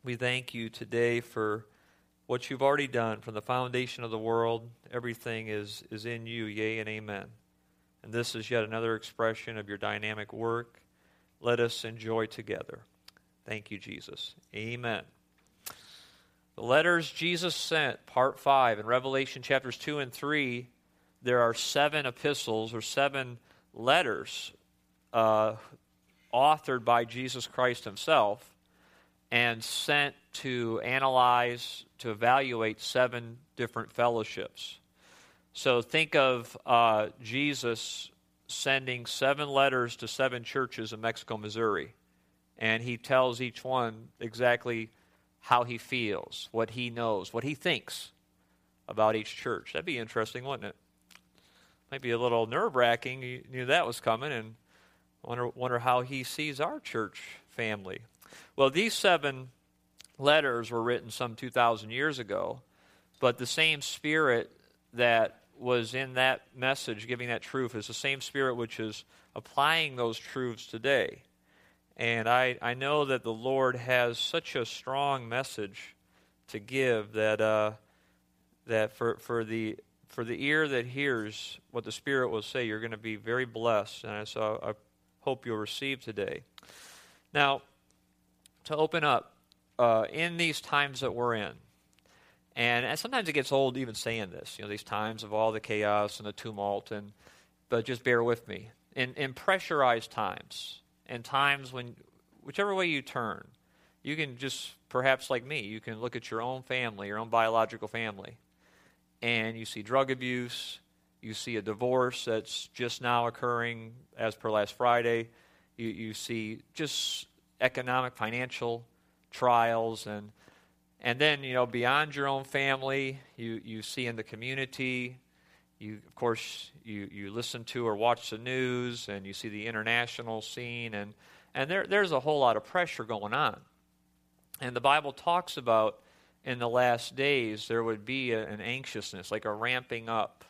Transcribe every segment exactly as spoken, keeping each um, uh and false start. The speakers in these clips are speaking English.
We thank you today for what you've already done from the foundation of the world. Everything is, is in you, yea and amen. And this is yet another expression of your dynamic work. Let us enjoy together. Thank you, Jesus. Amen. The letters Jesus sent, part five, in Revelation chapters two and three, there are seven epistles or seven letters uh, authored by Jesus Christ himself and sent to analyze, to evaluate seven different fellowships. So think of uh, Jesus sending seven letters to seven churches in Mexico, Missouri, and he tells each one exactly how he feels, what he knows, what he thinks about each church. That'd be interesting, wouldn't it? Might be a little nerve-wracking. You knew that was coming, and wonder wonder how he sees our church family. Well, these seven letters were written some two thousand years ago, but the same spirit that was in that message, giving that truth, is the same spirit which is applying those truths today. And I, I know that the Lord has such a strong message to give that uh, that for for the for the ear that hears what the Spirit will say, you're going to be very blessed. And so I hope you'll receive today. Now, to open up, uh, in these times that we're in, and, and sometimes it gets old even saying this, you know, these times of all the chaos and the tumult, and but just bear with me. In, in pressurized times, and times when, whichever way you turn, you can just, perhaps like me, you can look at your own family, your own biological family, and you see drug abuse, you see a divorce that's just now occurring as per last Friday, you, you see just economic, financial trials, and and then, you know, beyond your own family, you, you see in the community, you of course, you, you listen to or watch the news, and you see the international scene, and, and there there's a whole lot of pressure going on. And the Bible talks about in the last days there would be a, an anxiousness, like a ramping up,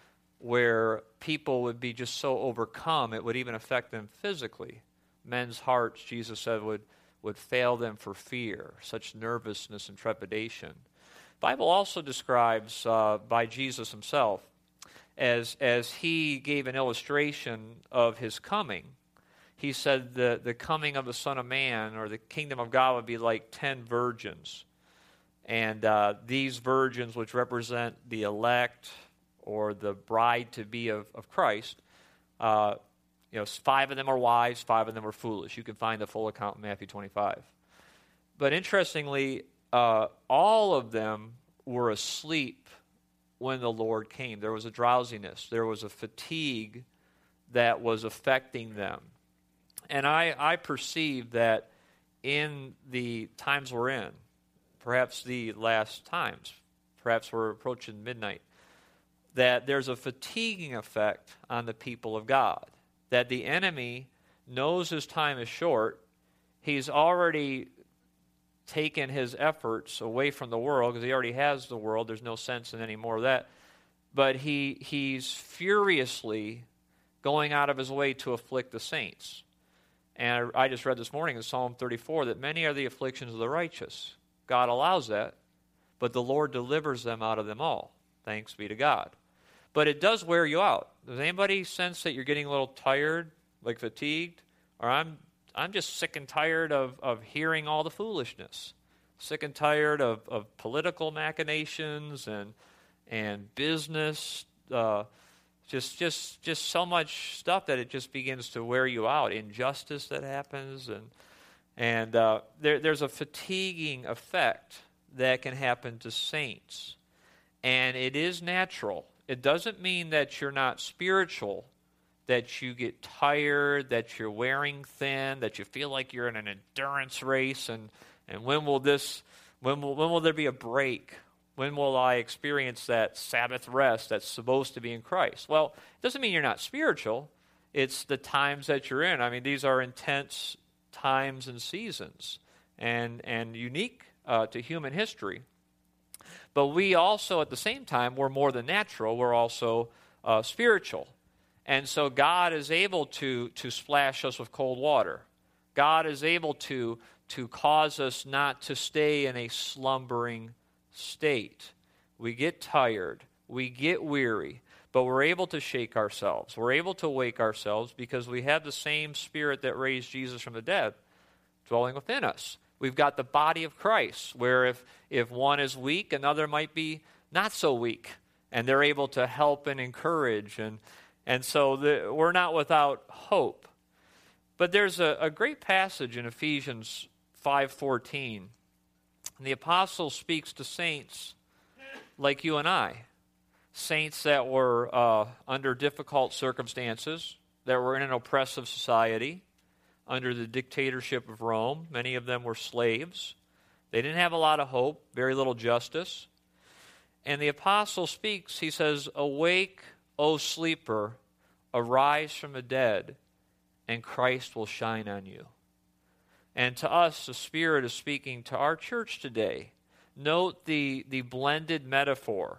where people would be just so overcome, it would even affect them physically. Men's hearts, Jesus said, would, would fail them for fear, such nervousness and trepidation. The Bible also describes uh, by Jesus himself, as, as he gave an illustration of his coming, he said the, the coming of the Son of Man, or the kingdom of God, would be like ten virgins. And uh, these virgins, which represent the elect or the bride-to-be of, of Christ, uh, you know, five of them are wise, five of them are foolish. You can find the full account in Matthew twenty-five. But interestingly, uh, all of them were asleep when the Lord came. There was a drowsiness. There was a fatigue that was affecting them. And I, I perceive that in the times we're in, perhaps the last times, perhaps we're approaching midnight, that there's a fatiguing effect on the people of God, that the enemy knows his time is short. He's already taken his efforts away from the world, because he already has the world. There's no sense in any more of that. But he he's furiously going out of his way to afflict the saints. And I, I just read this morning in Psalm thirty-four that many are the afflictions of the righteous. God allows that, but the Lord delivers them out of them all. Thanks be to God. But it does wear you out. Does anybody sense that you're getting a little tired, like fatigued? Or I'm I'm just sick and tired of, of hearing all the foolishness. Sick and tired of, of political machinations and and business, uh, just just just so much stuff that it just begins to wear you out. Injustice that happens, and and uh, there there's a fatiguing effect that can happen to saints, and it is natural. It doesn't mean that you're not spiritual, that you get tired, that you're wearing thin, that you feel like you're in an endurance race, and, and when will this, when will, when will there be a break? When will I experience that Sabbath rest that's supposed to be in Christ? Well, it doesn't mean you're not spiritual. It's the times that you're in. I mean, these are intense times and seasons, and, and unique uh, to human history. But we also, at the same time, we're more than natural. We're also uh, spiritual. And so God is able to, to splash us with cold water. God is able to, to cause us not to stay in a slumbering state. We get tired, we get weary, but we're able to shake ourselves. We're able to wake ourselves because we have the same Spirit that raised Jesus from the dead dwelling within us. We've got the body of Christ, where if, if one is weak, another might be not so weak, and they're able to help and encourage. And, and so the, we're not without hope. But there's a, a great passage in Ephesians five fourteen. The apostle speaks to saints like you and I, saints that were uh, under difficult circumstances, that were in an oppressive society, under the dictatorship of Rome. Many of them were slaves. They didn't have a lot of hope, very little justice. And the apostle speaks, he says, "Awake, O sleeper, arise from the dead, and Christ will shine on you." And to us, the Spirit is speaking to our church today. Note the, the blended metaphor,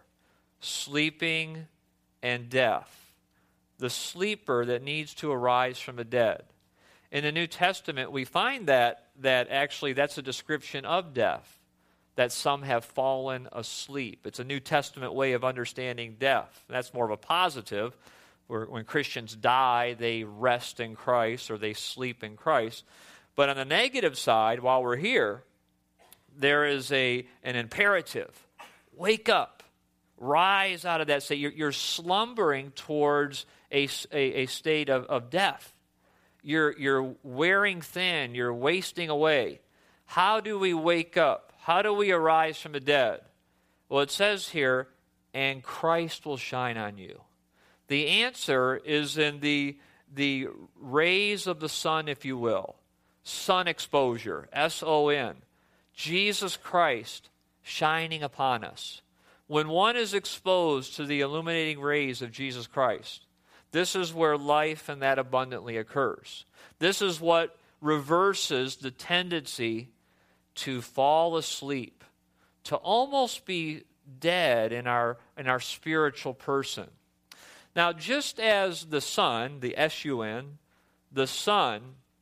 sleeping and death. The sleeper that needs to arise from the dead. In the New Testament, we find that, that actually that's a description of death, that some have fallen asleep. It's a New Testament way of understanding death. That's more of a positive, where when Christians die, they rest in Christ or they sleep in Christ. But on the negative side, while we're here, there is a an imperative. Wake up. Rise out of that state. You're, you're slumbering towards a, a, a state of, of death. You're, you're wearing thin. You're wasting away. How do we wake up? How do we arise from the dead? Well, it says here, "And Christ will shine on you." The answer is in the, the rays of the sun, if you will. Sun exposure, S O N. Jesus Christ shining upon us. When one is exposed to the illuminating rays of Jesus Christ, this is where life and that abundantly occurs. This is what reverses the tendency to fall asleep, to almost be dead in our, in our spiritual person. Now, just as the sun, the S U N, the sun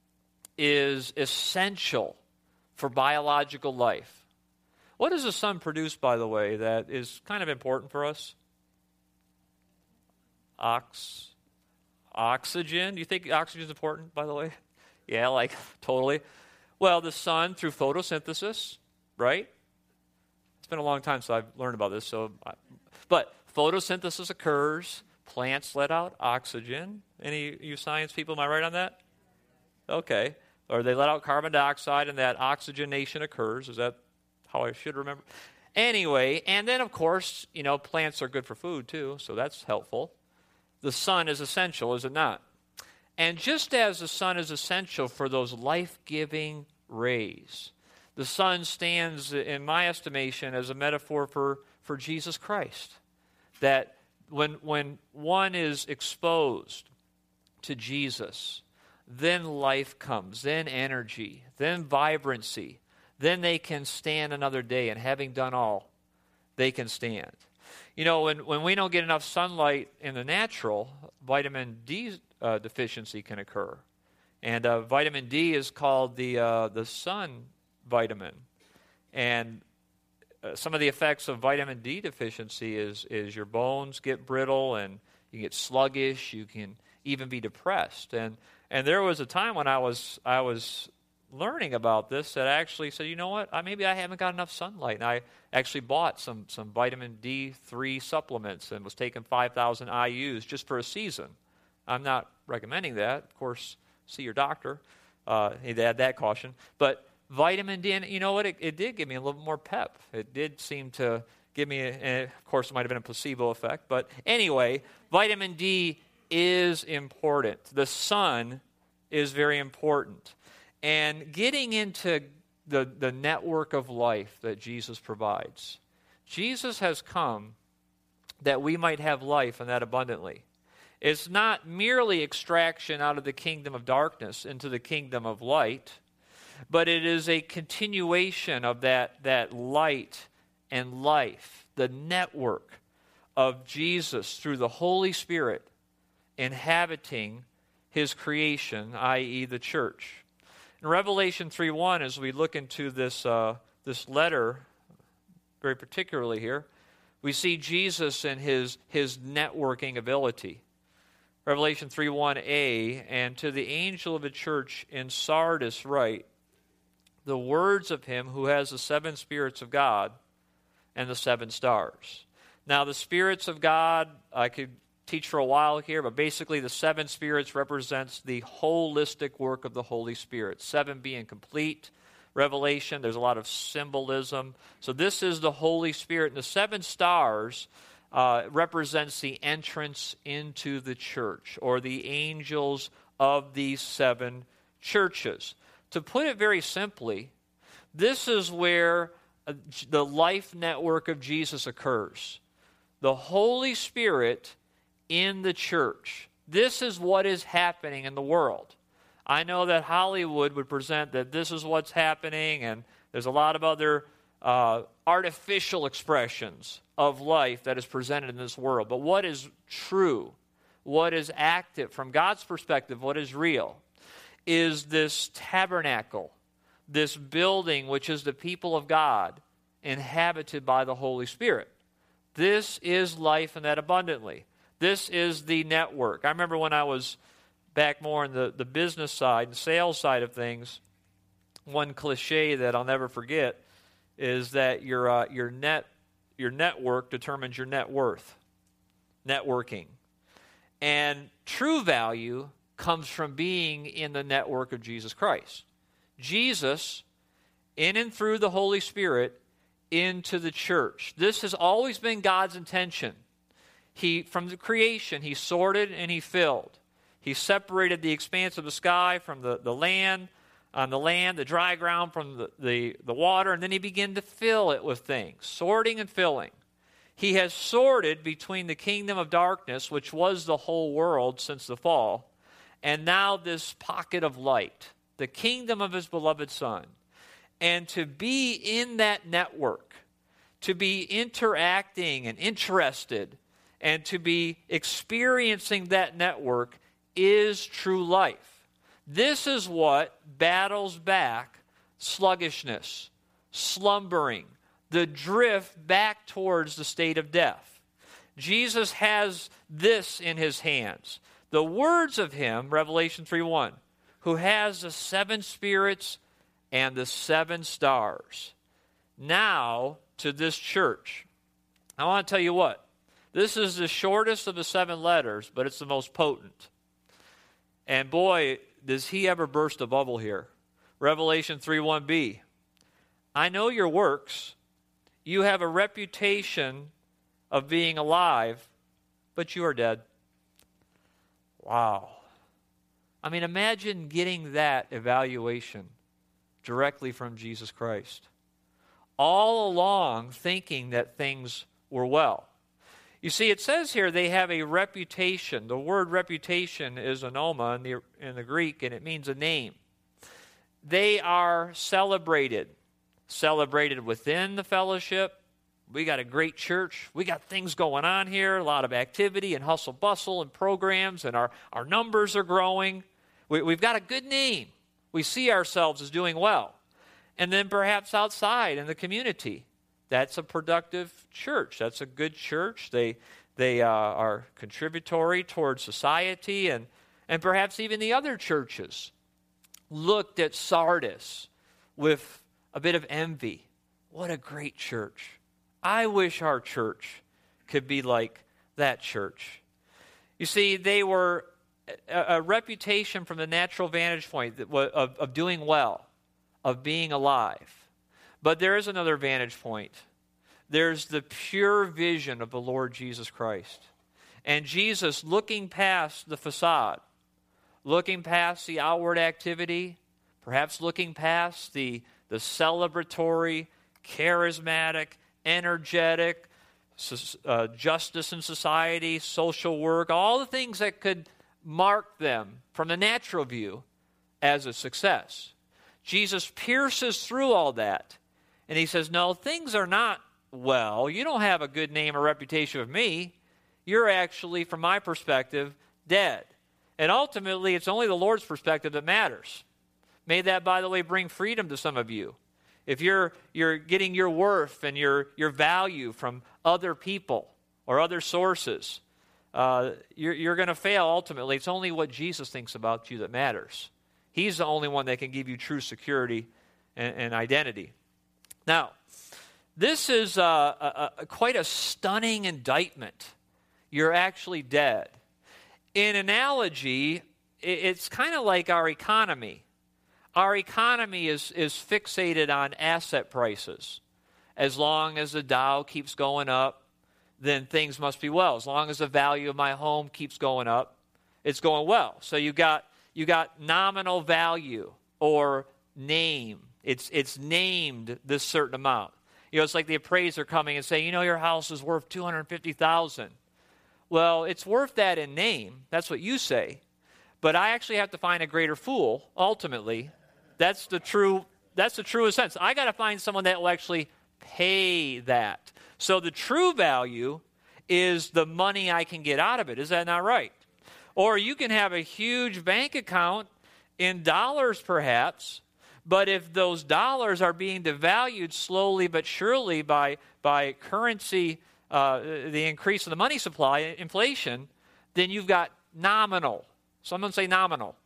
is essential for biological life. What does the sun produce, by the way, that is kind of important for us? Ox, oxygen. Do you think oxygen is important, by the way? Yeah, like totally. Well, the sun through photosynthesis, right? It's been a long time since I've learned about this. So, I, but photosynthesis occurs. Plants let out oxygen. Any you science people, am I right on that? Okay. Or they let out carbon dioxide, and that oxygenation occurs. Is that how I should remember? Anyway, and then, of course, you know, plants are good for food, too, so that's helpful. The sun is essential, is it not? And just as the sun is essential for those life-giving rays, the sun stands, in my estimation, as a metaphor for, for Jesus Christ. That when, when one is exposed to Jesus, then life comes, then energy, then vibrancy. Then they can stand another day, and having done all, they can stand. You know, when, when we don't get enough sunlight in the natural, vitamin D uh, deficiency can occur. And uh, vitamin D is called the uh, the sun vitamin. And uh, some of the effects of vitamin D deficiency is, is your bones get brittle, and you get sluggish, you can even be depressed. And and there was a time when I was I was learning about this that I actually said, you know what, I, maybe I haven't got enough sunlight. And I actually bought some, some vitamin D three supplements and was taking five thousand I U's just for a season. I'm not recommending that. Of course, see your doctor. Uh, he'd add that caution. But vitamin D, and you know what, it, it did give me a little more pep. It did seem to give me, a, a, of course, it might have been a placebo effect. But anyway, vitamin D is important. The sun is very important. And getting into the, the network of life that Jesus provides. Jesus has come that we might have life, and that abundantly. It's not merely extraction out of the kingdom of darkness into the kingdom of light, but it is a continuation of that, that light and life, the network of Jesus through the Holy Spirit inhabiting his creation, that is the church. In Revelation three one, as we look into this, uh, this letter, very particularly here, we see Jesus and his, his networking ability. Revelation three one a, and to the angel of the church in Sardis write, the words of him who has the seven spirits of God and the seven stars. Now, the spirits of God, I could teach for a while here, but basically the seven spirits represents the holistic work of the Holy Spirit. Seven being complete. Revelation, there's a lot of symbolism. So this is the Holy Spirit. And the seven stars uh, represents the entrance into the church, or the angels of these seven churches. To put it very simply, this is where uh, the life network of Jesus occurs. The Holy Spirit in the church. This is what is happening in the world. I know that Hollywood would present that this is what's happening, and there's a lot of other uh, artificial expressions of life that is presented in this world. But what is true, what is active, from God's perspective, what is real, is this tabernacle, this building which is the people of God, inhabited by the Holy Spirit. This is life, and that abundantly. This is the network. I remember when I was back more in the, the business side, the sales side of things, one cliche that I'll never forget is that your uh, your net your network determines your net worth. Networking. And true value comes from being in the network of Jesus Christ. Jesus, in and through the Holy Spirit, into the church. This has always been God's intention. He, from the creation, he sorted and he filled. He separated the expanse of the sky from the, the land, on the land, the dry ground from the, the, the water, and then he began to fill it with things, sorting and filling. He has sorted between the kingdom of darkness, which was the whole world since the fall, and now this pocket of light, the kingdom of his beloved Son. And to be in that network, to be interacting and interested, and to be experiencing that network is true life. This is what battles back sluggishness, slumbering, the drift back towards the state of death. Jesus has this in his hands. The words of him, Revelation three one, who has the seven spirits and the seven stars. Now to this church. I want to tell you what. This is the shortest of the seven letters, but it's the most potent. And boy, does he ever burst a bubble here. Revelation three one b. I know your works. You have a reputation of being alive, but you are dead. Wow. I mean, imagine getting that evaluation directly from Jesus Christ. All along thinking that things were well. You see, it says here they have a reputation. The word reputation is onoma in the, in the Greek, and it means a name. They are celebrated. Celebrated within the fellowship. We got a great church. We got things going on here, a lot of activity and hustle bustle and programs, and our, our numbers are growing. We, we've got a good name. We see ourselves as doing well. And then perhaps outside in the community, that's a productive church. That's a good church. They they uh, are contributory towards society, and, and perhaps even the other churches looked at Sardis with a bit of envy. What a great church. I wish our church could be like that church. You see, they were a, a reputation from the natural vantage point that was, of, of doing well, of being alive. But there is another vantage point. There's the pure vision of the Lord Jesus Christ. And Jesus, looking past the facade, looking past the outward activity, perhaps looking past the, the celebratory, charismatic, energetic, uh, justice in society, social work, all the things that could mark them from the natural view as a success. Jesus pierces through all that, and he says, no, things are not well. You don't have a good name or reputation of me. You're actually, from my perspective, dead. And ultimately, it's only the Lord's perspective that matters. May that, by the way, bring freedom to some of you. If you're you're getting your worth and your, your value from other people or other sources, uh, you're, you're going to fail ultimately. It's only what Jesus thinks about you that matters. He's the only one that can give you true security and, and identity. Now, this is uh, a, a, quite a stunning indictment. You're actually dead. In analogy, it's kind of like our economy. Our economy is, is fixated on asset prices. As long as the Dow keeps going up, then things must be well. As long as the value of my home keeps going up, it's going well. So you got you got nominal value or name. It's it's named this certain amount. You know, it's like the appraiser coming and saying, you know, your house is worth two hundred fifty thousand dollars. Well, it's worth that in name. That's what you say. But I actually have to find a greater fool, ultimately. That's the true, that's the truest sense. I got to find someone that will actually pay that. So the true value is the money I can get out of it. Is that not right? Or you can have a huge bank account in dollars perhaps, but if those dollars are being devalued slowly but surely by, by currency, uh, the increase of the money supply, inflation, then you've got nominal. Someone say nominal.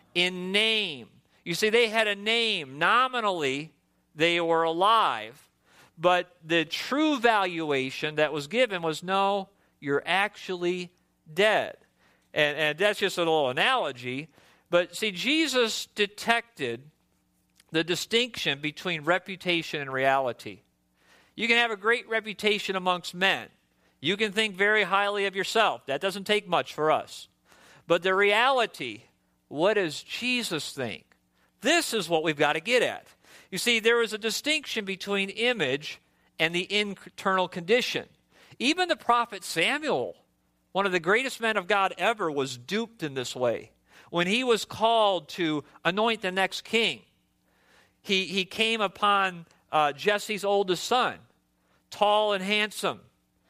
In name. You see, they had a name. Nominally, they were alive. But the true valuation that was given was, no, you're actually dead. And, and that's just a little analogy. But see, Jesus detected the distinction between reputation and reality. You can have a great reputation amongst men. You can think very highly of yourself. That doesn't take much for us. But the reality, what does Jesus think? This is what we've got to get at. You see, there is a distinction between image and the internal condition. Even the prophet Samuel, one of the greatest men of God ever, was duped in this way. When he was called to anoint the next king, he, he came upon uh, Jesse's oldest son, tall and handsome.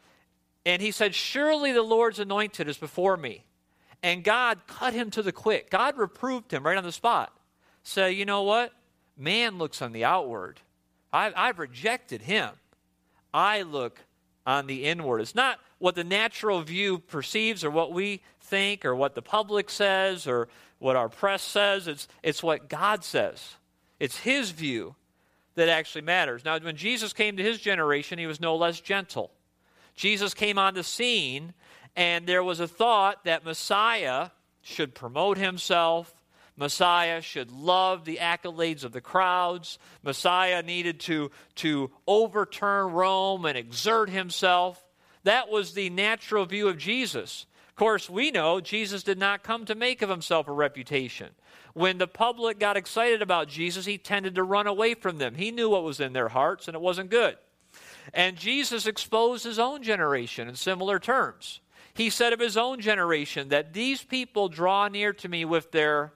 And he said, surely the Lord's anointed is before me. And God cut him to the quick. God reproved him right on the spot. Say, you know what? Man looks on the outward. I, I've rejected him. I look on the inward. It's not what the natural view perceives or what we think or what the public says or what our press says. It's, it's what God says. It's his view that actually matters. Now, when Jesus came to his generation, he was no less gentle. Jesus came on the scene, and there was a thought that Messiah should promote himself. Messiah should love the accolades of the crowds. Messiah needed to, to overturn Rome and exert himself. That was the natural view of Jesus. Of course, we know Jesus did not come to make of himself a reputation. When the public got excited about Jesus, he tended to run away from them. He knew what was in their hearts, and it wasn't good. And Jesus exposed his own generation in similar terms. He said of his own generation that these people draw near to me with their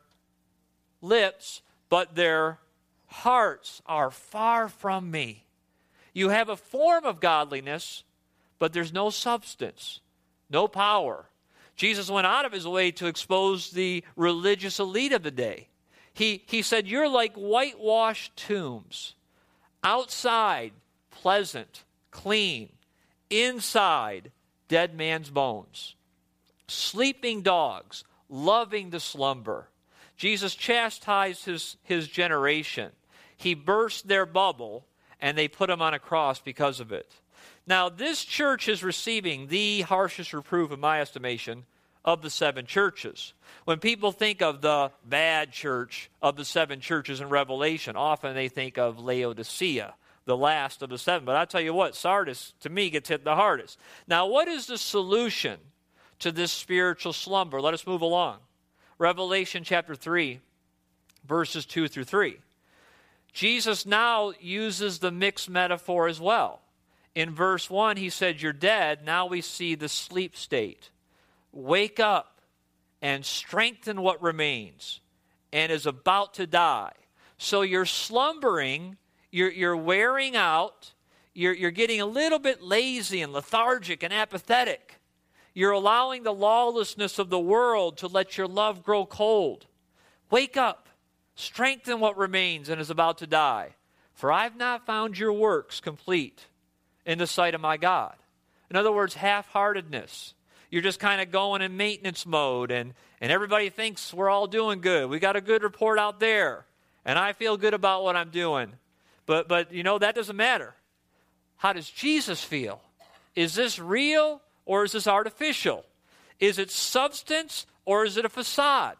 lips, but their hearts are far from me. You have a form of godliness, but there's no substance, no power. Jesus went out of his way to expose the religious elite of the day. He, he said, you're like whitewashed tombs. Outside, pleasant, clean. Inside, dead man's bones. Sleeping dogs, loving to slumber. Jesus chastised his, his generation. He burst their bubble, and they put him on a cross because of it. Now, this church is receiving the harshest reproof, in my estimation, of the seven churches. When people think of the bad church of the seven churches in Revelation, often they think of Laodicea, the last of the seven. But I'll tell you what, Sardis, to me, gets hit the hardest. Now, what is the solution to this spiritual slumber? Let us move along. Revelation chapter three, verses two through three. Jesus now uses the mixed metaphor as well. In verse one, he said, you're dead. Now we see the sleep state. Wake up and strengthen what remains and is about to die. So you're slumbering, you're, you're wearing out, you're, you're getting a little bit lazy and lethargic and apathetic. You're allowing the lawlessness of the world to let your love grow cold. Wake up. Strengthen what remains and is about to die. For I've not found your works complete in the sight of my God. In other words, half-heartedness. You're just kind of going in maintenance mode, and, and everybody thinks we're all doing good. We got a good report out there, and I feel good about what I'm doing. But, but you know, that doesn't matter. How does Jesus feel? Is this real or is this artificial? Is it substance or is it a facade?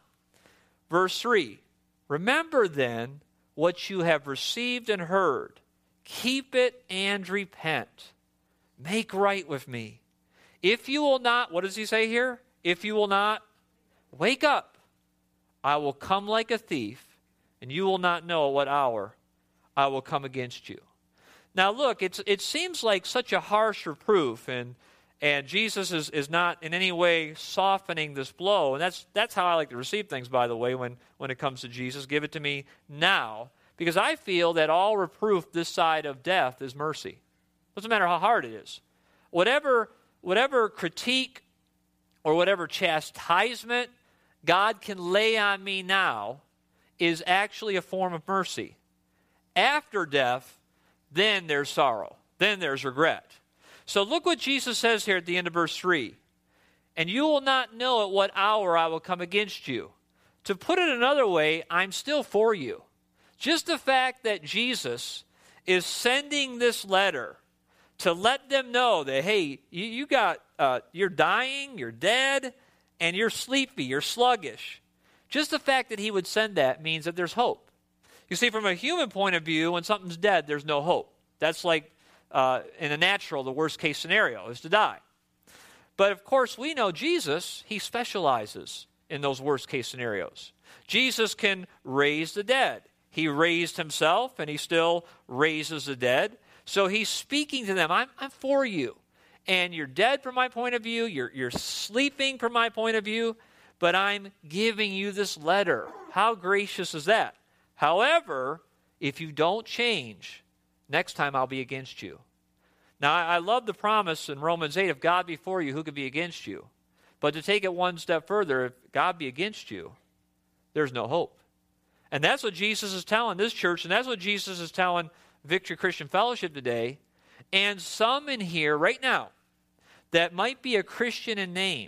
Verse three, remember then what you have received and heard. Keep it and repent. Make right with me. If you will not, what does he say here? If you will not, wake up. I will come like a thief, and you will not know what hour I will come against you. Now look, it's, it seems like such a harsh reproof, and and Jesus is, is not in any way softening this blow. And that's that's how I like to receive things, by the way, when, when it comes to Jesus. Give it to me now. Because I feel that all reproof this side of death is mercy. Doesn't matter how hard it is. Whatever, whatever critique or whatever chastisement God can lay on me now is actually a form of mercy. After death, then there's sorrow. Then there's regret. So look what Jesus says here at the end of verse three. And you will not know at what hour I will come against you. To put it another way, I'm still for you. Just the fact that Jesus is sending this letter to let them know that, hey, you, you got, uh, you're dying, you're dead, and you're sleepy, you're sluggish. Just the fact that he would send that means that there's hope. You see, from a human point of view, when something's dead, there's no hope. That's like, uh, in a natural, the worst case scenario is to die. But of course, we know Jesus, he specializes in those worst case scenarios. Jesus can raise the dead. He raised himself, and he still raises the dead. So he's speaking to them, I'm, I'm for you. And you're dead from my point of view, you're, you're sleeping from my point of view, but I'm giving you this letter. How gracious is that? However, if you don't change, next time I'll be against you. Now, I, I love the promise in Romans eight, if God be for you, who could be against you? But to take it one step further, if God be against you, there's no hope. And that's what Jesus is telling this church, and that's what Jesus is telling Victory Christian Fellowship today, and some in here right now that might be a Christian in name.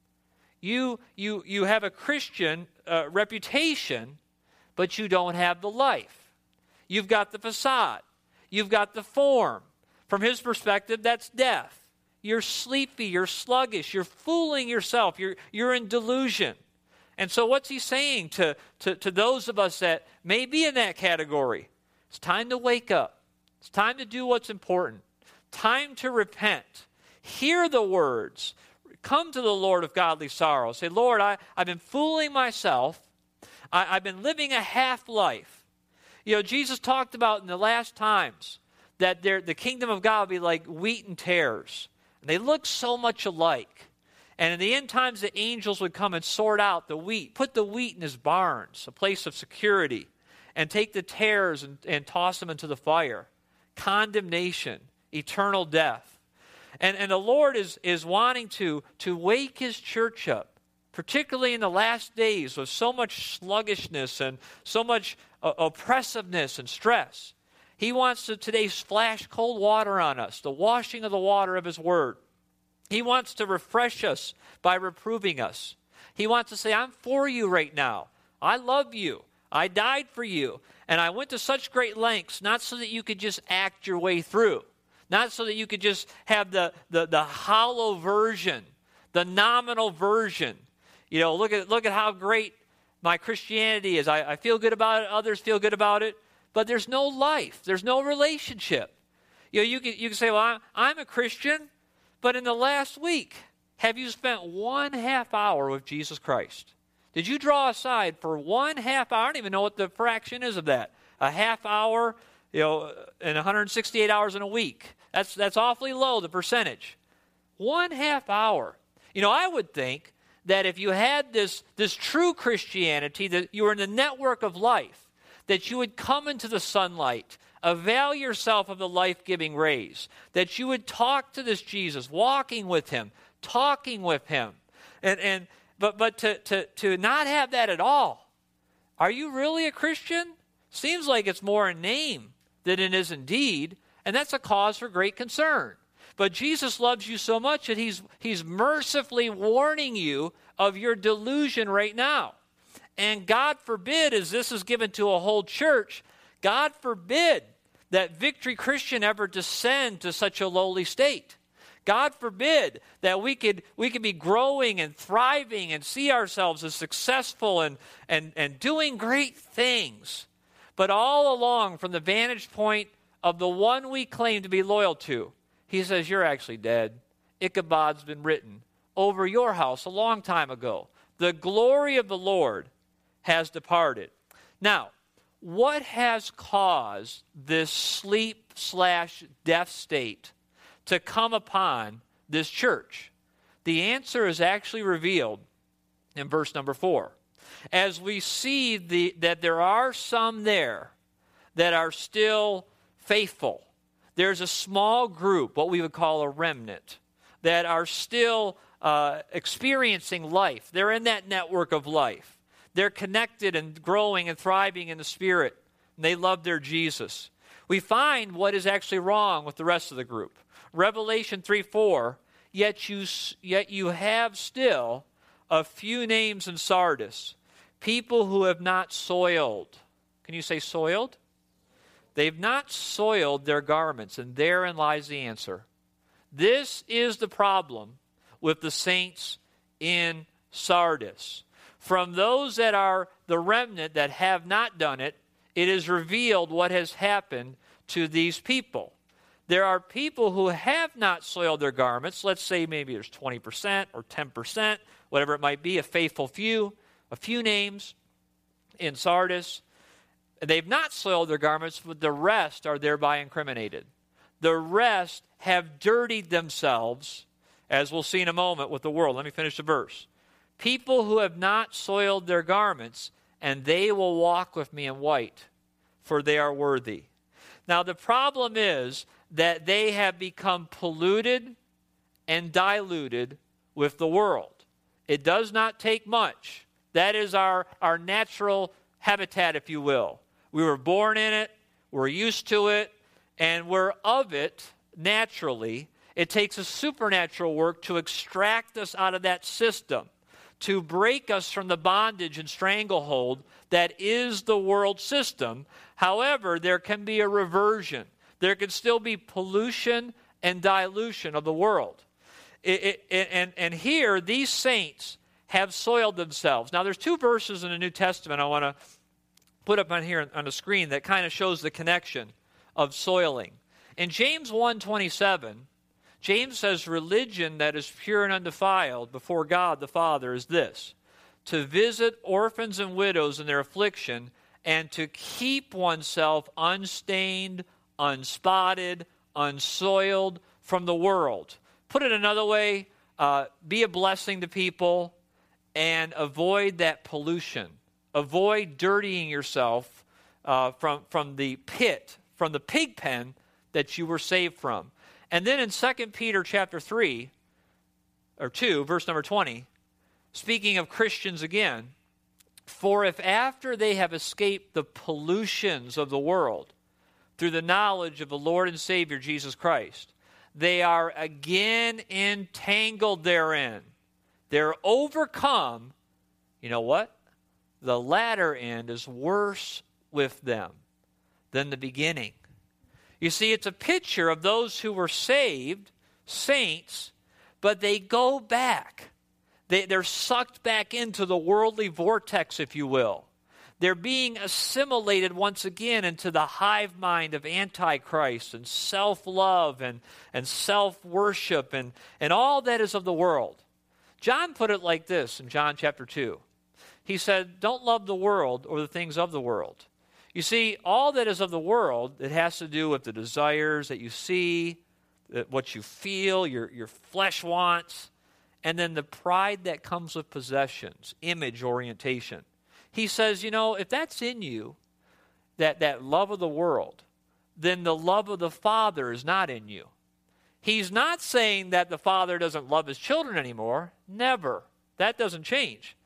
You, you, you have a Christian uh, reputation, but you don't have the life. You've got the facade. You've got the form. From his perspective, that's death. You're sleepy. You're sluggish. You're fooling yourself. You're, you're in delusion. And so what's he saying to, to, to those of us that may be in that category? It's time to wake up. It's time to do what's important. Time to repent. Hear the words. Come to the Lord of godly sorrow. Say, Lord, I, I've been fooling myself. I, I've been living a half life. You know, Jesus talked about in the last times that the kingdom of God will be like wheat and tares. And they look so much alike. And in the end times, the angels would come and sort out the wheat, put the wheat in his barns, a place of security, and take the tares and, and toss them into the fire. Condemnation, eternal death. And, and the Lord is, is wanting to, to wake his church up, particularly in the last days with so much sluggishness and so much uh, oppressiveness and stress. He wants to today splash cold water on us, the washing of the water of his word. He wants to refresh us by reproving us. He wants to say, I'm for you right now. I love you. I died for you. And I went to such great lengths, not so that you could just act your way through. Not so that you could just have the, the, the hollow version, the nominal version. You know, look at look at how great my Christianity is. I, I feel good about it. Others feel good about it. But there's no life. There's no relationship. You know, you can, you can say, well, I'm, I'm a Christian, but in the last week, have you spent one half hour with Jesus Christ? Did you draw aside for one half hour? I don't even know what the fraction is of that. A half hour, you know, in one hundred sixty-eight hours in a week. That's that's awfully low, the percentage. One half hour. You know, I would think that if you had this, this true Christianity, that you were in the network of life, that you would come into the sunlight, avail yourself of the life-giving rays, that you would talk to this Jesus, walking with him, talking with him. And and but but to to to not have that at all, Are you really a Christian? Seems like it's more in name than it is in deed, and that's a cause for great concern. But Jesus loves you so much that he's, he's mercifully warning you of your delusion right now. And God forbid, as this is given to a whole church, God forbid that Victory Christian ever descend to such a lowly state. God forbid that we could we could be growing and thriving and see ourselves as successful and, and, and doing great things. But all along, from the vantage point of the one we claim to be loyal to, he says, you're actually dead. Ichabod's been written over your house a long time ago. The glory of the Lord has departed. Now, what has caused this sleep slash death state to come upon this church? The answer is actually revealed in verse number four. As we see the, that there are some there that are still faithful. There's a small group, what we would call a remnant, that are still uh, experiencing life. They're in that network of life. They're connected and growing and thriving in the Spirit. And they love their Jesus. We find what is actually wrong with the rest of the group. Revelation three four, yet you, yet you have still a few names in Sardis, people who have not soiled. Can you say soiled? They've not soiled their garments, and therein lies the answer. This is the problem with the saints in Sardis. From those that are the remnant that have not done it, it is revealed what has happened to these people. There are people who have not soiled their garments. Let's say maybe there's twenty percent or ten percent, whatever it might be, a faithful few, a few names in Sardis. They've not soiled their garments, but the rest are thereby incriminated. The rest have dirtied themselves, as we'll see in a moment, with the world. Let me finish the verse. People who have not soiled their garments, and they will walk with me in white, for they are worthy. Now, the problem is that they have become polluted and diluted with the world. It does not take much. That is our, our natural habitat, if you will. We were born in it, we're used to it, and we're of it naturally. It takes a supernatural work to extract us out of that system, to break us from the bondage and stranglehold that is the world system. However, there can be a reversion. There can still be pollution and dilution of the world. It, it, and, and here, these saints have soiled themselves. Now, there's two verses in the New Testament I want to put up on here on the screen that kind of shows the connection of soiling. In James one twenty-seven, James says, religion that is pure and undefiled before God the Father is this, to visit orphans and widows in their affliction and to keep oneself unstained, unspotted, unsoiled from the world. Put it another way, uh, be a blessing to people and avoid that pollution. Avoid dirtying yourself uh, from, from the pit, from the pig pen that you were saved from. And then in Second Peter chapter three, or two, verse number twenty, speaking of Christians again, for if after they have escaped the pollutions of the world through the knowledge of the Lord and Savior Jesus Christ, they are again entangled therein, they're overcome, you know what? The latter end is worse with them than the beginning. You see, it's a picture of those who were saved, saints, but they go back. They, they're sucked back into the worldly vortex, if you will. They're being assimilated once again into the hive mind of Antichrist and self-love and, and self-worship and, and all that is of the world. John put it like this in John chapter two. He said, don't love the world or the things of the world. You see, all that is of the world, it has to do with the desires that you see, what you feel, your, your flesh wants, and then the pride that comes with possessions, image orientation. He says, you know, if that's in you, that, that love of the world, then the love of the Father is not in you. He's not saying that the Father doesn't love his children anymore. Never. That doesn't change.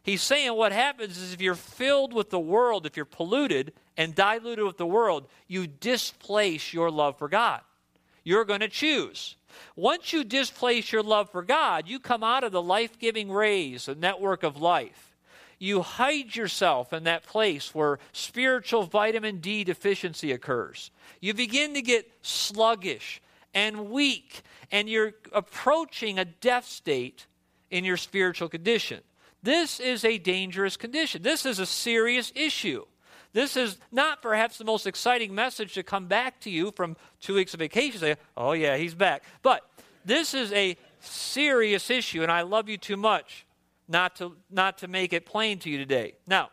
He's saying what happens is if you're filled with the world, if you're polluted and diluted with the world, you displace your love for God. You're going to choose. Once you displace your love for God, you come out of the life-giving rays, the network of life. You hide yourself in that place where spiritual vitamin D deficiency occurs. You begin to get sluggish and weak, and you're approaching a death state in your spiritual condition. This is a dangerous condition. This is a serious issue. This is not perhaps the most exciting message to come back to you from two weeks of vacation. Say, oh yeah, he's back. But this is a serious issue, and I love you too much not to not to make it plain to you today. Now,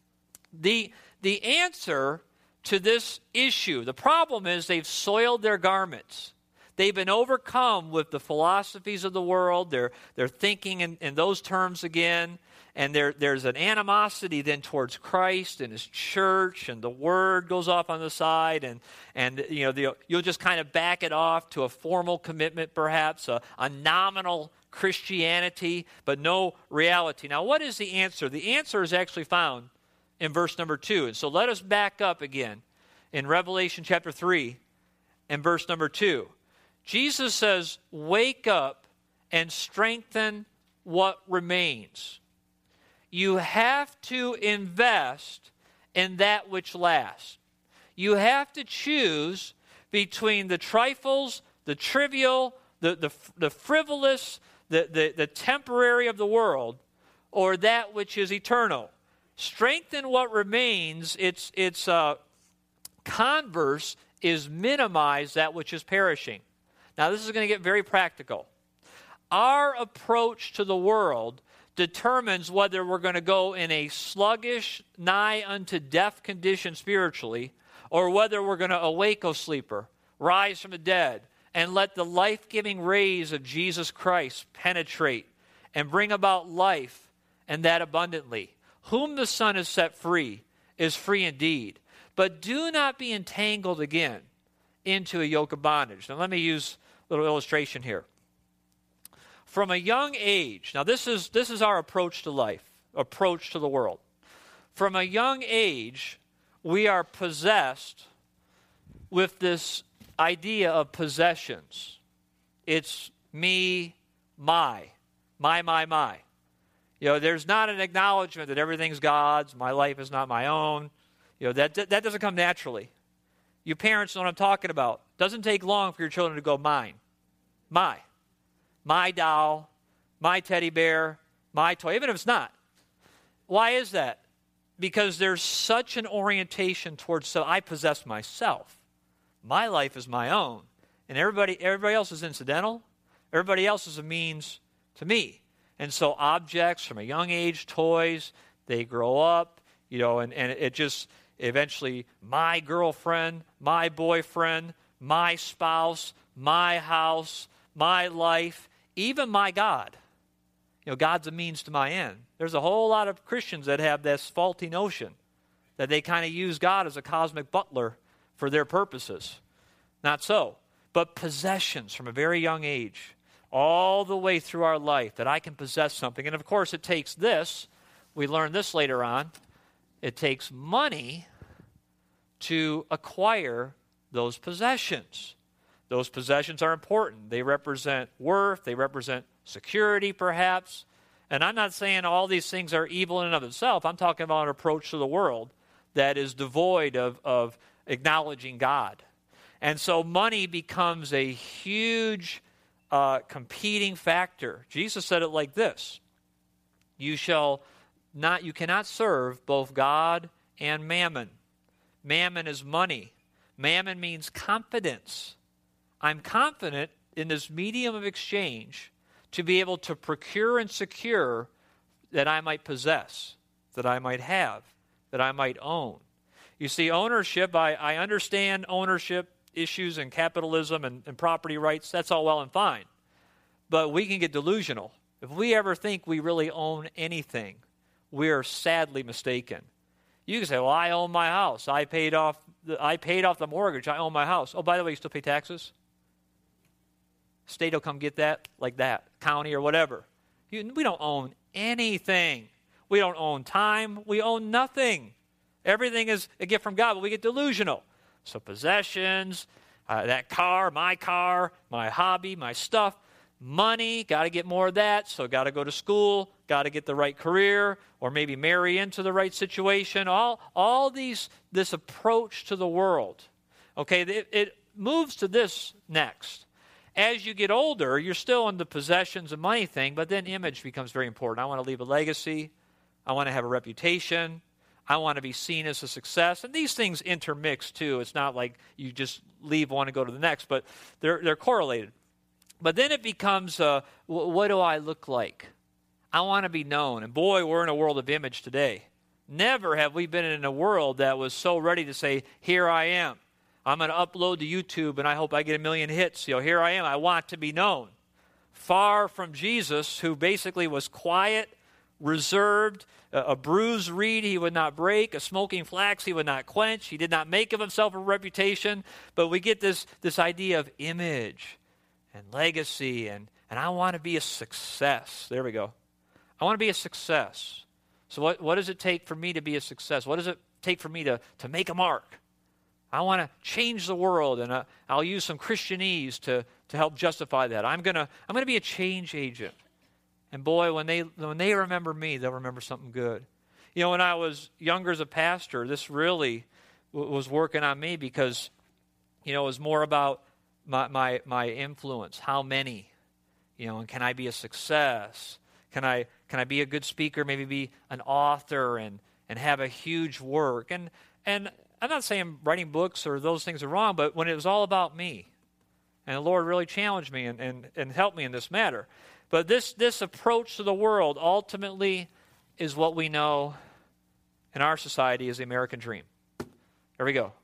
the the answer to this issue, the problem is they've soiled their garments. They've been overcome with the philosophies of the world. They're, they're thinking in, in those terms again. And there, there's an animosity then towards Christ and his church, and the word goes off on the side. And, and you know, the, you'll just kind of back it off to a formal commitment, perhaps, a, a nominal Christianity, but no reality. Now, what is the answer? The answer is actually found in verse number two. And so let us back up again in Revelation chapter three and verse number two. Jesus says, wake up and strengthen what remains. You have to invest in that which lasts. You have to choose between the trifles, the trivial, the, the, the frivolous, the, the, the temporary of the world, or that which is eternal. Strengthen what remains. Its, its uh, converse is minimize that which is perishing. Now, this is going to get very practical. Our approach to the world determines whether we're going to go in a sluggish, nigh unto death condition spiritually, or whether we're going to awake, O sleeper, rise from the dead, and let the life-giving rays of Jesus Christ penetrate and bring about life, and that abundantly. Whom the Son has set free is free indeed. But do not be entangled again into a yoke of bondage. Now, let me use little illustration here. From a young age, now this is this is our approach to life, approach to the world. From a young age, we are possessed with this idea of possessions. It's me, my, my, my, my. You know, there's not an acknowledgement that everything's God's, my life is not my own. You know, that that doesn't come naturally. You parents know what I'm talking about. It doesn't take long for your children to go mine. My. My doll, my teddy bear, my toy, even if it's not. Why is that? Because there's such an orientation towards, so I possess myself. My life is my own. And everybody, everybody else is incidental. Everybody else is a means to me. And so objects from a young age, toys, they grow up, you know, and, and it just eventually my girlfriend, my boyfriend, my spouse, my house, my life, even my God. You know, God's a means to my end. There's a whole lot of Christians that have this faulty notion that they kind of use God as a cosmic butler for their purposes. Not so. But possessions from a very young age, all the way through our life, that I can possess something. And of course, it takes this. We learn this later on. It takes money to acquire those possessions. Those possessions are important. They represent worth. They represent security, perhaps. And I'm not saying all these things are evil in and of themselves. I'm talking about an approach to the world that is devoid of, of acknowledging God. And so money becomes a huge uh, competing factor. Jesus said it like this: You shall not, you cannot serve both God and mammon. Mammon is money. Mammon means confidence. I'm confident in this medium of exchange to be able to procure and secure that I might possess, that I might have, that I might own. You see, ownership, I, I understand ownership issues and capitalism and, and property rights. That's all well and fine. But we can get delusional. If we ever think we really own anything, we are sadly mistaken. You can say, well, I own my house. I paid off the, I paid off the mortgage. I own my house. Oh, by the way, you still pay taxes? State will come get that like that, county or whatever. You, we don't own anything. We don't own time. We own nothing. Everything is a gift from God, but we get delusional. So possessions, uh, that car, my car, my hobby, my stuff, money, got to get more of that, so got to go to school, got to get the right career, or maybe marry into the right situation. All, all these, this approach to the world. Okay, it, it moves to this next. As you get older, you're still in the possessions and money thing, but then image becomes very important. I want to leave a legacy. I want to have a reputation. I want to be seen as a success. And these things intermix too. It's not like you just leave one and go to the next, but they're, they're correlated. But then it becomes, uh, what do I look like? I want to be known. And boy, we're in a world of image today. Never have we been in a world that was so ready to say, here I am. I'm going to upload to YouTube, and I hope I get a million hits. You know, here I am. I want to be known. Far from Jesus, who basically was quiet, reserved, a, a bruised reed he would not break, a smoking flax he would not quench. He did not make of himself a reputation. But we get this, this idea of image and legacy, and, and I want to be a success. There we go. I want to be a success. So what, what does it take for me to be a success? What does it take for me to, to make a mark? I want to change the world, and uh, I'll use some Christianese to, to help justify that. I'm gonna I'm gonna be a change agent, and boy, when they when they remember me, they'll remember something good. You know, when I was younger as a pastor, this really w- was working on me because, you know, it was more about my my my influence. How many, you know, and can I be a success? Can I can I be a good speaker? Maybe be an author and and have a huge work and and. I'm not saying writing books or those things are wrong, but when it was all about me, and the Lord really challenged me and, and, and helped me in this matter. But this, this approach to the world ultimately is what we know in our society as the American dream. There we go.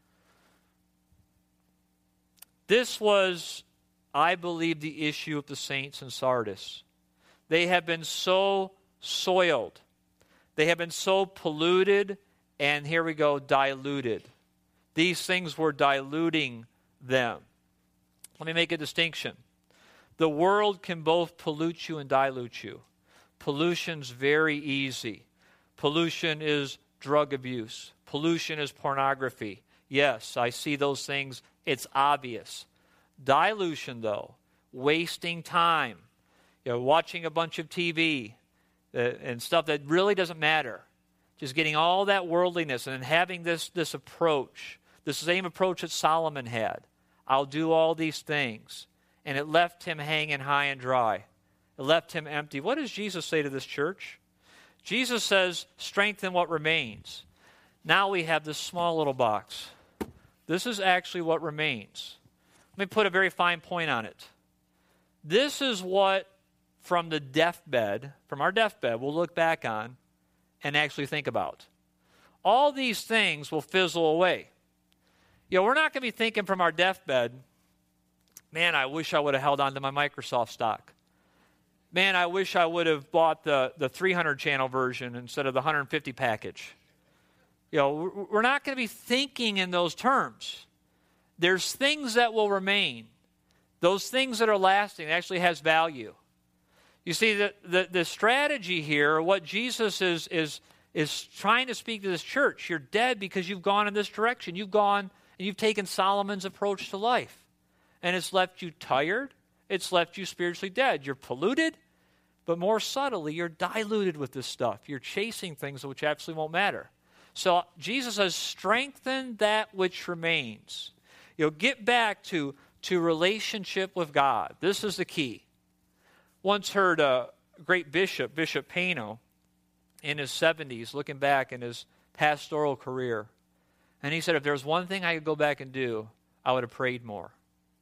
This was, I believe, the issue of the saints in Sardis. They have been so soiled. They have been so polluted. And here we go, diluted. These things were diluting them. Let me make a distinction. The world can both pollute you and dilute you. Pollution's very easy. Pollution is drug abuse. Pollution is pornography. Yes, I see those things. It's obvious. Dilution, though, wasting time, you know, watching a bunch of T V uh, and stuff that really doesn't matter. Just getting all that worldliness and having this, this approach, the same approach that Solomon had. I'll do all these things. And it left him hanging high and dry. It left him empty. What does Jesus say to this church? Jesus says, strengthen what remains. Now we have this small little box. This is actually what remains. Let me put a very fine point on it. This is what, from the deathbed, from our deathbed, we'll look back on and actually think about. All these things will fizzle away. You know, we're not going to be thinking from our deathbed, man, I wish I would have held on to my Microsoft stock. Man, I wish I would have bought the, the three hundred channel version instead of the one hundred fifty package. You know, we're not going to be thinking in those terms. There's things that will remain. Those things that are lasting actually has value. You see, the, the, the strategy here, what Jesus is, is, is trying to speak to this church, you're dead because you've gone in this direction. You've gone and you've taken Solomon's approach to life. And it's left you tired. It's left you spiritually dead. You're polluted, but more subtly, you're diluted with this stuff. You're chasing things which absolutely won't matter. So Jesus says, strengthen that which remains. You know, get back to, to relationship with God. This is the key. Once heard a great bishop, Bishop Pano, in his seventies, looking back in his pastoral career. And he said, if there was one thing I could go back and do, I would have prayed more.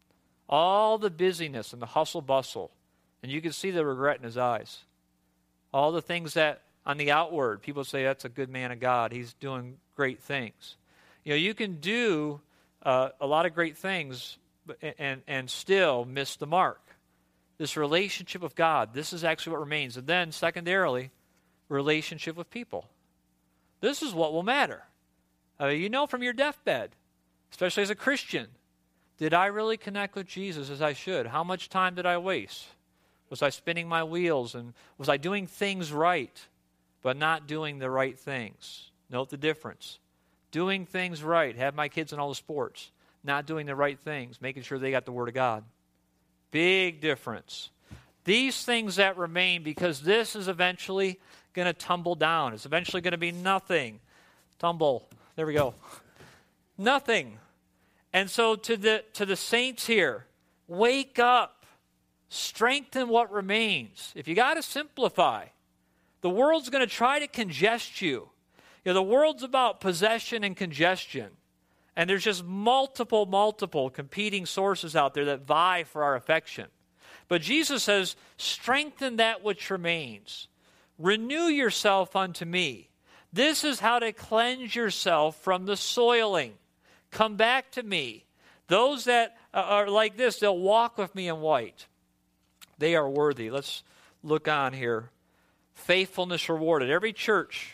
All the busyness and the hustle bustle, and you can see the regret in his eyes. All the things that on the outward, people say that's a good man of God. He's doing great things. You know, you can do uh, a lot of great things and, and still miss the mark. This relationship with God, this is actually what remains. And then, secondarily, relationship with people. This is what will matter. Uh, you know from your deathbed, especially as a Christian, did I really connect with Jesus as I should? How much time did I waste? Was I spinning my wheels? And was I doing things right? but not doing the right things. Note the difference. Doing things right, have my kids in all the sports. Not doing the right things, making sure they got the Word of God. Big difference. These things that remain, because this is eventually going to tumble down. It's eventually going to be nothing. Tumble. There we go. Nothing. And so to the to the saints here, wake up. Strengthen what remains. If you got to simplify, the world's going to try to congest you. You know, the world's about possession and congestion. And there's just multiple, multiple competing sources out there that vie for our affection. But Jesus says, strengthen that which remains. Renew yourself unto me. This is how to cleanse yourself from the soiling. Come back to me. Those that are like this, they'll walk with me in white. They are worthy. Let's look on here. Faithfulness rewarded. Every church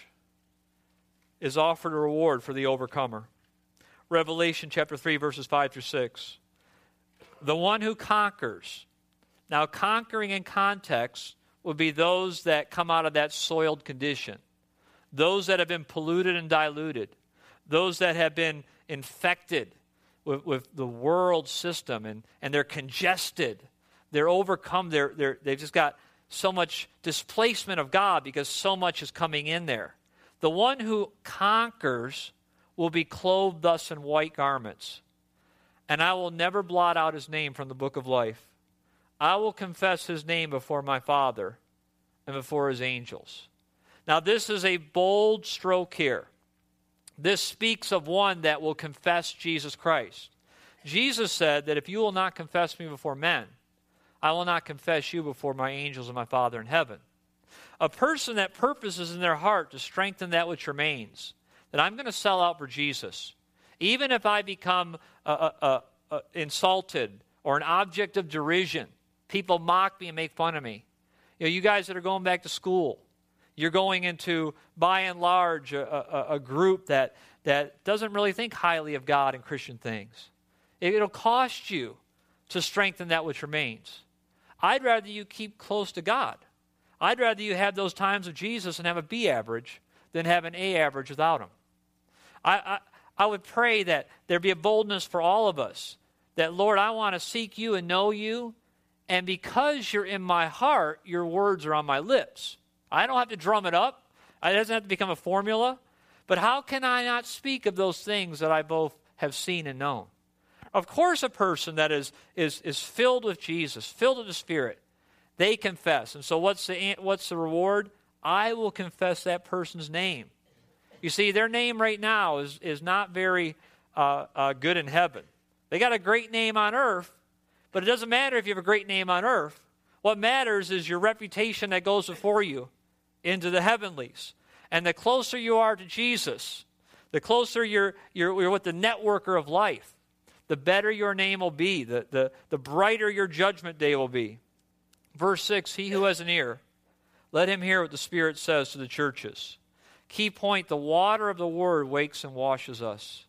is offered a reward for the overcomer. Revelation chapter three, verses five through six. The one who conquers. Now, conquering in context would be those that come out of that soiled condition. Those that have been polluted and diluted. Those that have been infected with, with the world system and, and they're congested. They're overcome. They're, they're, they've just got so much displacement of God because so much is coming in there. The one who conquers will be clothed thus in white garments. And I will never blot out his name from the book of life. I will confess his name before my Father and before his angels. Now this is a bold stroke here. This speaks of one that will confess Jesus Christ. Jesus said that if you will not confess me before men, I will not confess you before my angels and my Father in heaven. A person that purposes in their heart to strengthen that which remains, that I'm going to sell out for Jesus, even if I become uh, uh, uh, insulted or an object of derision. People mock me and make fun of me. You know, you guys that are going back to school, you're going into, by and large, a, a, a group that, that doesn't really think highly of God and Christian things. It, it'll cost you to strengthen that which remains. I'd rather you keep close to God. I'd rather you have those times of Jesus and have a B average than have an A average without him. I, I, I would pray that there be a boldness for all of us, that, Lord, I want to seek you and know you, and because you're in my heart, your words are on my lips. I don't have to drum it up. It doesn't have to become a formula. But how can I not speak of those things that I both have seen and known? Of course, a person that is, is, is filled with Jesus, filled with the Spirit, they confess. And so what's the, what's the reward? I will confess that person's name. You see, their name right now is, is not very uh, uh, good in heaven. They got a great name on earth, but it doesn't matter if you have a great name on earth. What matters is your reputation that goes before you into the heavenlies. And the closer you are to Jesus, the closer you're, you're, you're with the networker of life, the better your name will be, the, the, the brighter your judgment day will be. Verse six, he who has an ear, let him hear what the Spirit says to the churches. Key point, the water of the Word wakes and washes us.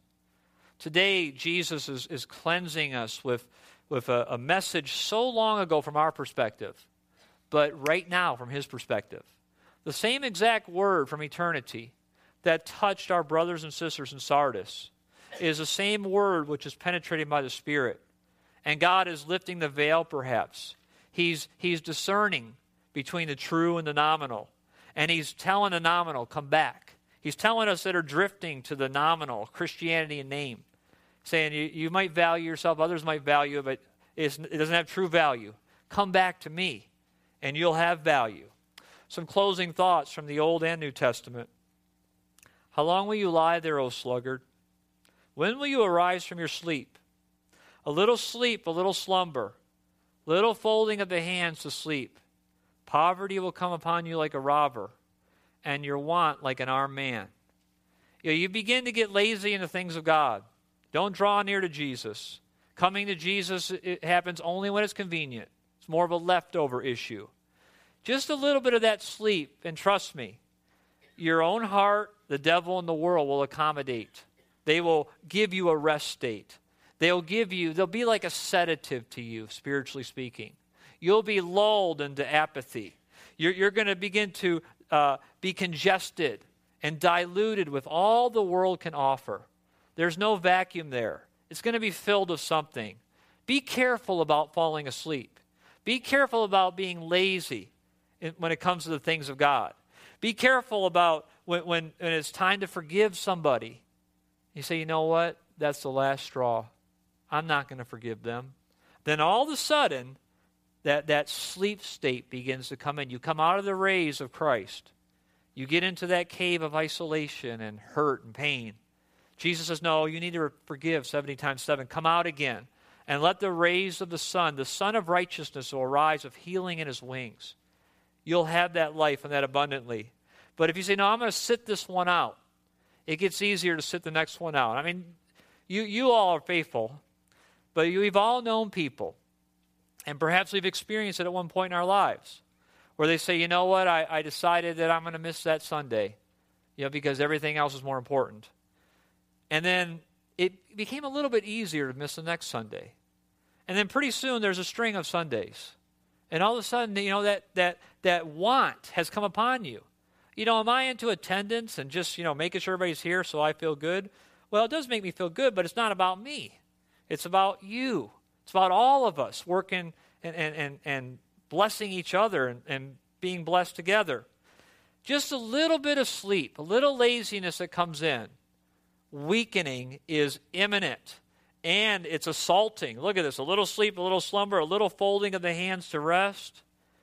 Today, Jesus is, is cleansing us with, with a, a message so long ago from our perspective, but right now from his perspective. The same exact word from eternity that touched our brothers and sisters in Sardis is the same word which is penetrated by the Spirit. And God is lifting the veil, perhaps. He's, he's discerning between the true and the nominal. And he's telling the nominal, come back. He's telling us that are drifting to the nominal, Christianity in name, saying you, you might value yourself, others might value it, but it's, it doesn't have true value. Come back to me, and you'll have value. Some closing thoughts from the Old and New Testament. How long will you lie there, O sluggard? When will you arise from your sleep? A little sleep, a little slumber, little folding of the hands to sleep. Poverty will come upon you like a robber, and your want like an armed man. You know, you begin to get lazy in the things of God. Don't draw near to Jesus. Coming to Jesus, it happens only when it's convenient. It's more of a leftover issue. Just a little bit of that sleep, and trust me, your own heart, the devil, and the world will accommodate. They will give you a rest state. They'll give you, they'll be like a sedative to you, spiritually speaking. You'll be lulled into apathy. You're, you're going to begin to uh, uh, be congested and diluted with all the world can offer. There's no vacuum there. It's going to be filled with something. Be careful about falling asleep. Be careful about being lazy when it comes to the things of God. Be careful about when, when, when it's time to forgive somebody. You say, you know what? That's the last straw. I'm not going to forgive them. Then all of a sudden, that, that sleep state begins to come in. You come out of the rays of Christ. You get into that cave of isolation and hurt and pain. Jesus says, no, you need to forgive seventy times seven. Come out again. And let the rays of the sun, the sun of righteousness, will arise of healing in his wings. You'll have that life and that abundantly. But if you say, no, I'm going to sit this one out, it gets easier to sit the next one out. I mean, you, you all are faithful, but you, we've all known people, and perhaps we've experienced it at one point in our lives, where they say, you know what, I, I decided that I'm going to miss that Sunday, you know, because everything else is more important. And then it became a little bit easier to miss the next Sunday. And then pretty soon there's a string of Sundays. And all of a sudden, you know, that that that want has come upon you. You know, am I into attendance and just, you know, making sure everybody's here so I feel good? Well, it does make me feel good, but it's not about me. It's about you. It's about all of us working and and, and, and blessing each other and, and being blessed together. Just a little bit of sleep, a little laziness that comes in. Weakening is imminent, and it's assaulting. Look at this, a little sleep, a little slumber, a little folding of the hands to rest.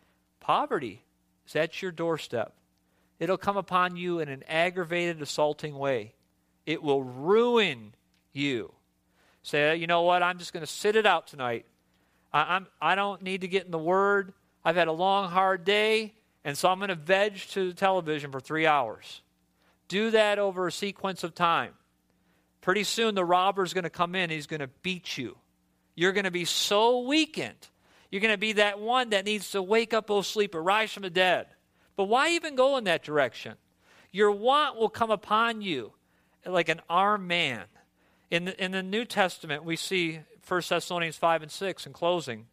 Poverty is at your doorstep. It'll come upon you in an aggravated, assaulting way. It will ruin you. Say, you know what, I'm just going to sit it out tonight. I, I'm, I don't need to get in the Word. I've had a long, hard day, and so I'm going to veg to the television for three hours. Do that over a sequence of time. Pretty soon the robber's going to come in. He's going to beat you. You're going to be so weakened. You're going to be that one that needs to wake up, O sleeper, rise from the dead. But why even go in that direction? Your want will come upon you like an armed man. In the, in the New Testament, we see First Thessalonians five and six in closing.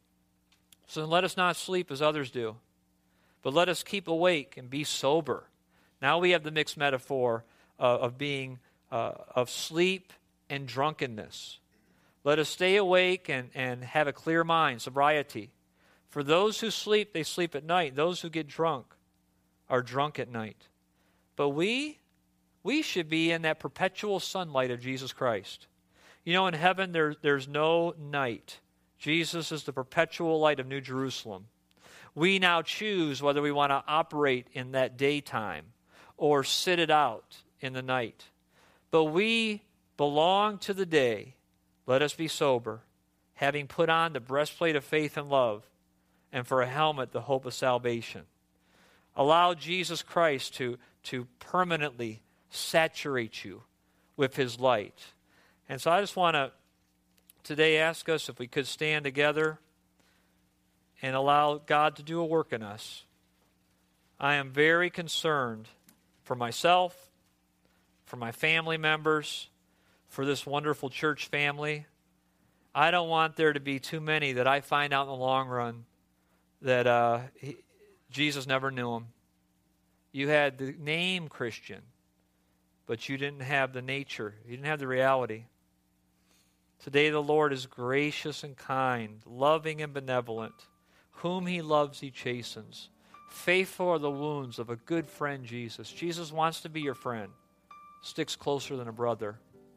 So let us not sleep as others do, but let us keep awake and be sober. Now we have the mixed metaphor uh, of being Uh, of sleep and drunkenness. Let us stay awake and, and have a clear mind, sobriety. For those who sleep, they sleep at night. Those who get drunk are drunk at night. But we, we should be in that perpetual sunlight of Jesus Christ. You know, in heaven, there, there's no night. Jesus is the perpetual light of New Jerusalem. We now choose whether we want to operate in that daytime or sit it out in the night. But we belong to the day. Let us be sober, having put on the breastplate of faith and love, and for a helmet the hope of salvation. Allow Jesus Christ to, to permanently saturate you with his light. And so I just want to today ask us if we could stand together and allow God to do a work in us. I am very concerned for myself, for my family members, for this wonderful church family. I don't want there to be too many that I find out in the long run that uh, he, Jesus never knew them. You had the name Christian, but you didn't have the nature. You didn't have the reality. Today the Lord is gracious and kind, loving and benevolent. Whom he loves, he chastens. Faithful are the wounds of a good friend, Jesus. Jesus wants to be your friend. Sticks closer than a brother.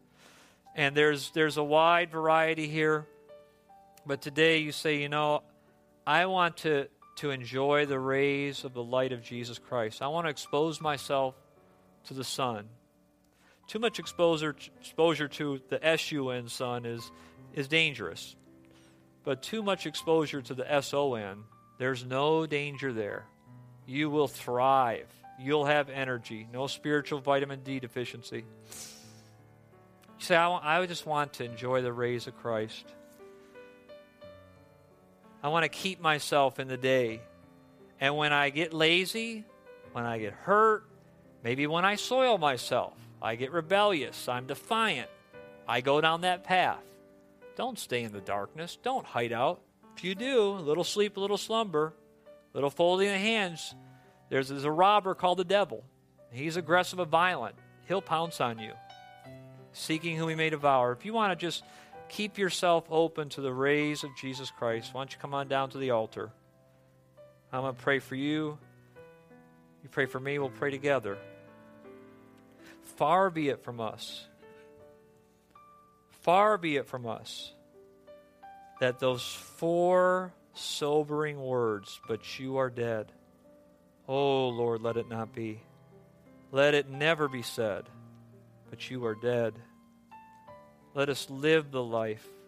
And there's there's a wide variety here. But today you say, you know, I want to, to enjoy the rays of the light of Jesus Christ. I want to expose myself to the sun. Too much exposure exposure to the S U N sun is, is dangerous. But too much exposure to the S O N, there's no danger there. You will thrive. You'll have energy. No spiritual vitamin D deficiency. You say, I, want, I just want to enjoy the rays of Christ. I want to keep myself in the day. And when I get lazy, when I get hurt, maybe when I soil myself, I get rebellious, I'm defiant, I go down that path. Don't stay in the darkness. Don't hide out. If you do, a little sleep, a little slumber, a little folding of the hands, There's, there's a robber called the devil. He's aggressive and violent. He'll pounce on you, seeking whom he may devour. If you want to just keep yourself open to the rays of Jesus Christ, why don't you come on down to the altar? I'm going to pray for you. You pray for me. We'll pray together. Far be it from us, far be it from us that those four sobering words, but you are dead. Oh, Lord, let it not be. Let it never be said, but you are dead. Let us live the life